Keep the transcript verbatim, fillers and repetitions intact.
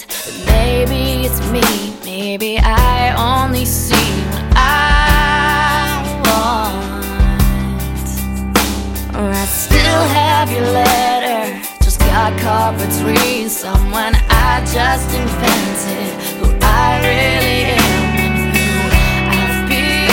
is that maybe it's me, maybe I only see what I want. Or I still have your letter, just got caught between someone I just invented, who I really am.